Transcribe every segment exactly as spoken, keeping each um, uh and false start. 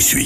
suis.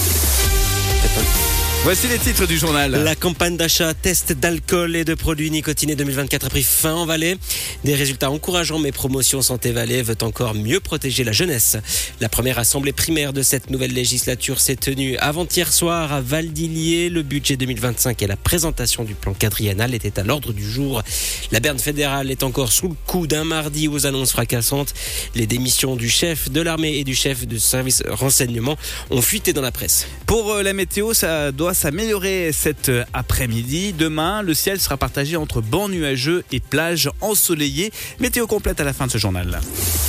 Voici les titres du journal. La campagne d'achat test d'alcool et de produits nicotinés deux mille vingt-quatre a pris fin en Valais. Des résultats encourageants, mais Promotion Santé Valais veut encore mieux protéger la jeunesse. La première assemblée primaire de cette nouvelle législature s'est tenue avant-hier soir à Valdilier. Le budget deux mille vingt-cinq et la présentation du plan quadriennal étaient à l'ordre du jour. La Berne fédérale est encore sous le coup d'un mardi aux annonces fracassantes. Les démissions du chef de l'armée et du chef du service renseignement ont fuité dans la presse. Pour la météo, ça doit s'améliorer cet après-midi. Demain, le ciel sera partagé entre bancs nuageux et plages ensoleillées. Météo complète à la fin de ce journal.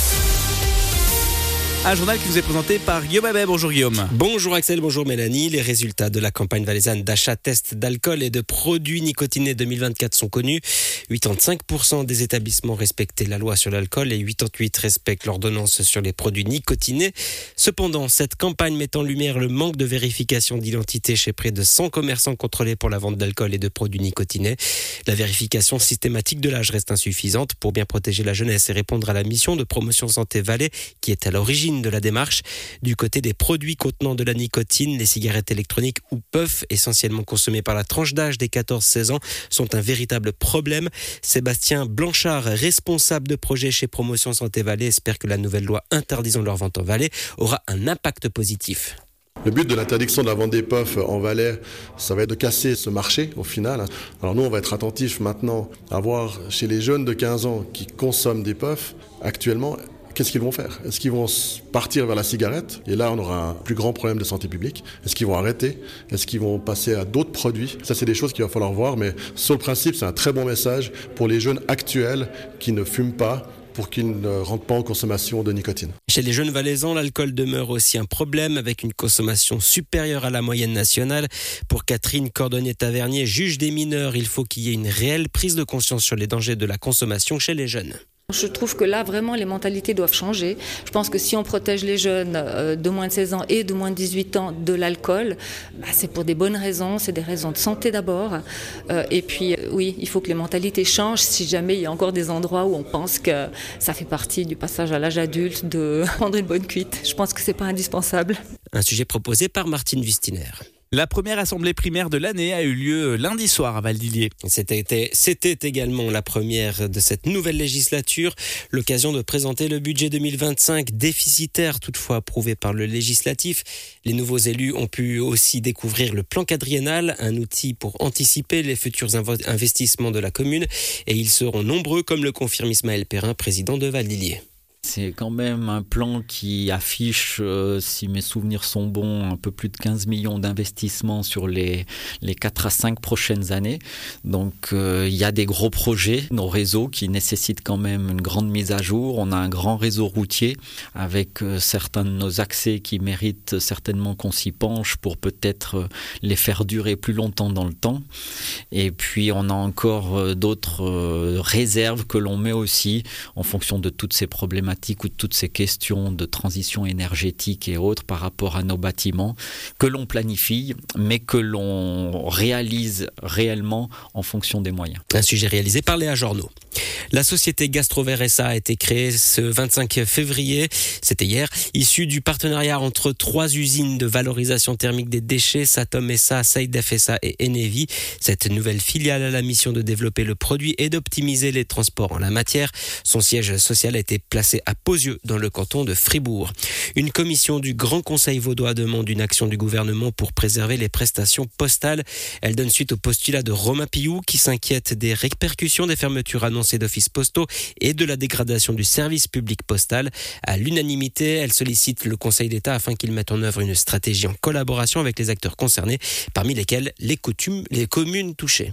Un journal qui vous est présenté par Guillaume Abet. Bonjour Guillaume. Bonjour Axel, bonjour Mélanie. Les résultats de la campagne valaisanne d'achat test d'alcool et de produits nicotinés deux mille vingt-quatre sont connus. quatre-vingt-quinze pour cent des établissements respectaient la loi sur l'alcool et quatre-vingt-huit pour cent respectent l'ordonnance sur les produits nicotinés. Cependant, cette campagne met en lumière le manque de vérification d'identité chez près de cent commerçants contrôlés pour la vente d'alcool et de produits nicotinés. La vérification systématique de l'âge reste insuffisante pour bien protéger la jeunesse et répondre à la mission de Promotion Santé Valais qui est à l'origine de la démarche. Du côté des produits contenant de la nicotine, les cigarettes électroniques ou puffs, essentiellement consommées par la tranche d'âge des quatorze à seize ans, sont un véritable problème. Sébastien Blanchard, responsable de projet chez Promotion Santé Valais, espère que la nouvelle loi interdisant leur vente en Valais aura un impact positif. Le but de l'interdiction de la vente des puffs en Valais, ça va être de casser ce marché au final. Alors nous, on va être attentifs maintenant à voir chez les jeunes de quinze ans qui consomment des puffs actuellement, qu'est-ce qu'ils vont faire ? Est-ce qu'ils vont partir vers la cigarette ? Et là, on aura un plus grand problème de santé publique. Est-ce qu'ils vont arrêter ? Est-ce qu'ils vont passer à d'autres produits ? Ça, c'est des choses qu'il va falloir voir. Mais sur le principe, c'est un très bon message pour les jeunes actuels qui ne fument pas, pour qu'ils ne rentrent pas en consommation de nicotine. Chez les jeunes valaisans, l'alcool demeure aussi un problème avec une consommation supérieure à la moyenne nationale. Pour Catherine Cordonnier-Tavernier, juge des mineurs, il faut qu'il y ait une réelle prise de conscience sur les dangers de la consommation chez les jeunes. Je trouve que là, vraiment, les mentalités doivent changer. Je pense que si on protège les jeunes de moins de seize ans et de moins de dix-huit ans de l'alcool, bah, c'est pour des bonnes raisons, c'est des raisons de santé d'abord. Euh, et puis, oui, il faut que les mentalités changent si jamais il y a encore des endroits où on pense que ça fait partie du passage à l'âge adulte de prendre une bonne cuite. Je pense que c'est pas indispensable. Un sujet proposé par Martine Wustiner. La première assemblée primaire de l'année a eu lieu lundi soir à Valdilier. C'était, c'était également la première de cette nouvelle législature, l'occasion de présenter le budget deux mille vingt-cinq, déficitaire toutefois approuvé par le législatif. Les nouveaux élus ont pu aussi découvrir le plan quadriennal, un outil pour anticiper les futurs inv- investissements de la commune, et ils seront nombreux, comme le confirme Ismaël Perrin, président de Valdilier. C'est quand même un plan qui affiche, euh, si mes souvenirs sont bons, un peu plus de quinze millions d'investissements sur les, les quatre à cinq prochaines années. Donc euh, il y a des gros projets, nos réseaux qui nécessitent quand même une grande mise à jour. On a un grand réseau routier avec euh, certains de nos accès qui méritent certainement qu'on s'y penche pour peut-être euh, les faire durer plus longtemps dans le temps. Et puis on a encore euh, d'autres euh, réserves que l'on met aussi en fonction de toutes ces problématiques ou de toutes ces questions de transition énergétique et autres par rapport à nos bâtiments que l'on planifie, mais que l'on réalise réellement en fonction des moyens. Un sujet réalisé par Léa Jornaud. La société Gastrovert S A a été créée ce vingt-cinq février, c'était hier, issue du partenariat entre trois usines de valorisation thermique des déchets, Satom S A, Saïdef S A et Enevi. Cette nouvelle filiale a la mission de développer le produit et d'optimiser les transports en la matière. Son siège social a été placé à Pozieux, dans le canton de Fribourg. Une commission du Grand Conseil vaudois demande une action du gouvernement pour préserver les prestations postales. Elle donne suite au postulat de Romain Pillou qui s'inquiète des répercussions des fermetures annoncées d'offices postaux et de la dégradation du service public postal. À l'unanimité, elle sollicite le Conseil d'État afin qu'il mette en œuvre une stratégie en collaboration avec les acteurs concernés, parmi lesquels les, coutumes, les communes touchées.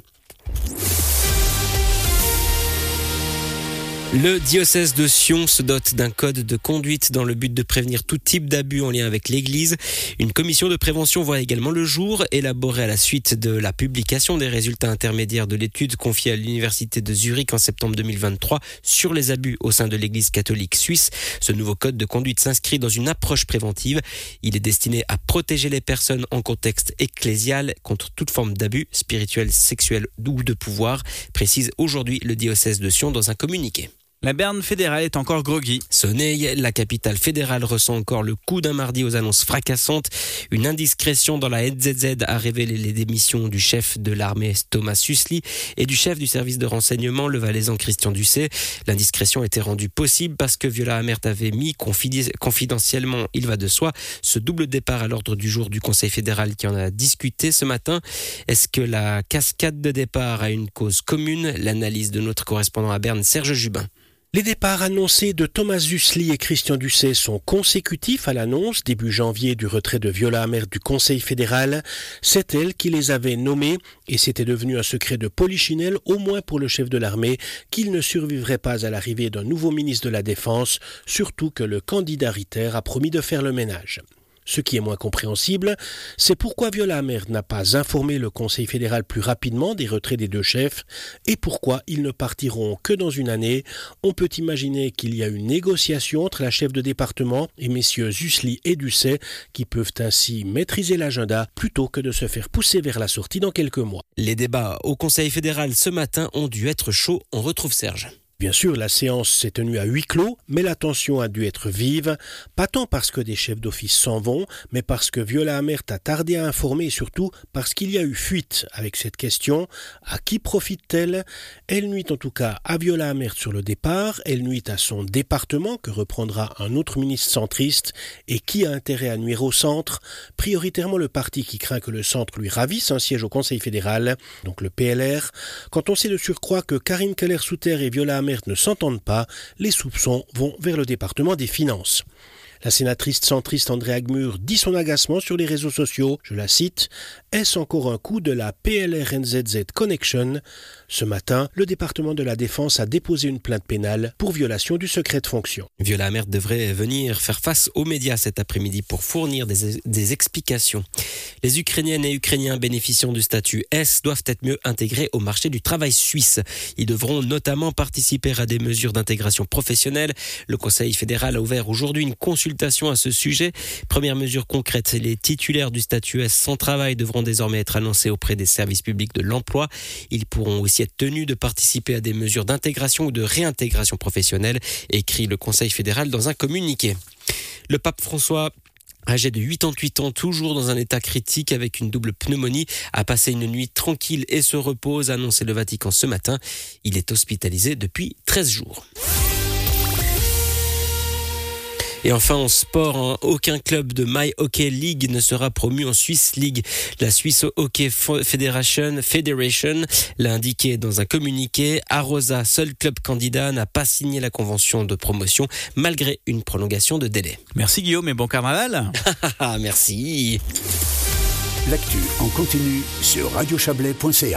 Le diocèse de Sion se dote d'un code de conduite dans le but de prévenir tout type d'abus en lien avec l'Église. Une commission de prévention voit également le jour, élaborée à la suite de la publication des résultats intermédiaires de l'étude confiée à l'Université de Zurich en septembre deux mille vingt-trois sur les abus au sein de l'Église catholique suisse. Ce nouveau code de conduite s'inscrit dans une approche préventive. Il est destiné à protéger les personnes en contexte ecclésial contre toute forme d'abus spirituel, sexuel ou de pouvoir, précise aujourd'hui le diocèse de Sion dans un communiqué. La Berne fédérale est encore groggy. Soneil, la capitale fédérale ressent encore le coup d'un mardi aux annonces fracassantes. Une indiscrétion dans la N Z Z a révélé les démissions du chef de l'armée Thomas Susli et du chef du service de renseignement, le Valaisan Christian Dusset. L'indiscrétion était rendue possible parce que Viola Amert avait mis confiden- confidentiellement, il va de soi, ce double départ à l'ordre du jour du Conseil fédéral qui en a discuté ce matin. Est-ce que la cascade de départ a une cause commune? L'analyse de notre correspondant à Berne, Serge Jubin. Les départs annoncés de Thomas Susli et Christian Dusset sont consécutifs à l'annonce début janvier du retrait de Viola Amert du Conseil fédéral. C'est elle qui les avait nommés et c'était devenu un secret de polichinelle, au moins pour le chef de l'armée, qu'il ne survivrait pas à l'arrivée d'un nouveau ministre de la Défense, surtout que le candidat Ritter a promis de faire le ménage. Ce qui est moins compréhensible, c'est pourquoi Viola Amert n'a pas informé le Conseil fédéral plus rapidement des retraits des deux chefs et pourquoi ils ne partiront que dans une année. On peut imaginer qu'il y a une négociation entre la chef de département et messieurs Susli et Dusset qui peuvent ainsi maîtriser l'agenda plutôt que de se faire pousser vers la sortie dans quelques mois. Les débats au Conseil fédéral ce matin ont dû être chauds. On retrouve Serge. Bien sûr, la séance s'est tenue à huis clos, mais la tension a dû être vive, pas tant parce que des chefs d'office s'en vont, mais parce que Viola Amert a tardé à informer et surtout parce qu'il y a eu fuite avec cette question. À qui profite-t-elle? Elle nuit en tout cas à Viola Amert sur le départ, elle nuit à son département que reprendra un autre ministre centriste. Et qui a intérêt à nuire au centre? Prioritairement le parti qui craint que le centre lui ravisse un siège au Conseil fédéral, donc le P L R. Quand on sait de surcroît que Karine Keller-Souter et Viola Amert ne s'entendent pas, les soupçons vont vers le département des Finances. La sénatrice centriste André Agmur dit son agacement sur les réseaux sociaux. Je la cite. « Est-ce encore un coup de la P L R N Z Z Connection ?» Ce matin, le département de la Défense a déposé une plainte pénale pour violation du secret de fonction. Viola Amert devrait venir faire face aux médias cet après-midi pour fournir des, des explications. Les Ukrainiennes et Ukrainiens bénéficiant du statut S doivent être mieux intégrés au marché du travail suisse. Ils devront notamment participer à des mesures d'intégration professionnelle. Le Conseil fédéral a ouvert aujourd'hui une consultation à ce sujet. Première mesure concrète, les titulaires du statut S sans travail devront désormais être annoncés auprès des services publics de l'emploi. Ils pourront aussi être tenus de participer à des mesures d'intégration ou de réintégration professionnelle, écrit le Conseil fédéral dans un communiqué. Le pape François, âgé de quatre-vingt-huit ans, toujours dans un état critique avec une double pneumonie, a passé une nuit tranquille et se repose, a annoncé le Vatican ce matin. Il est hospitalisé depuis treize jours. Et enfin, en sport, hein, aucun club de My Hockey League ne sera promu en Swiss League. La Swiss Hockey Federation, Federation l'a indiqué dans un communiqué. Arosa, seul club candidat, n'a pas signé la convention de promotion malgré une prolongation de délai. Merci Guillaume et bon carnaval. Merci. L'actu en continu sur radio chablais point c a.